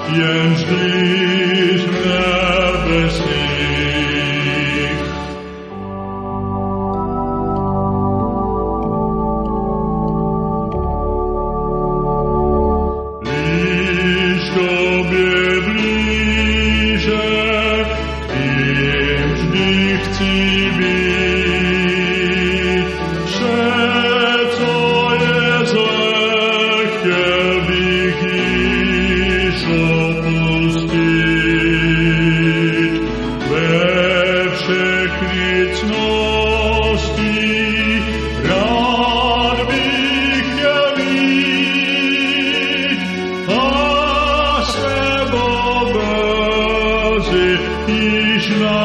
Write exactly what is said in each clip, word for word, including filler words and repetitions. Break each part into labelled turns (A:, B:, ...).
A: jen ždyž v nebesích. Blíž Tobie blíže, Tým vždy chci byť. Všetko je zlé, chtěl bych již opustit. Ve všechny cnosti rád bych chtěl být a s Tebou brzy již na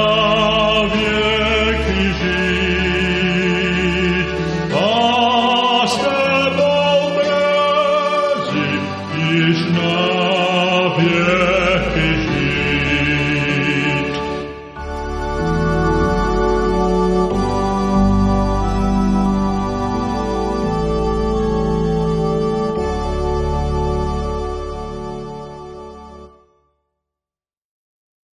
A: věky žít. A s Tebou brzy již na věky žít.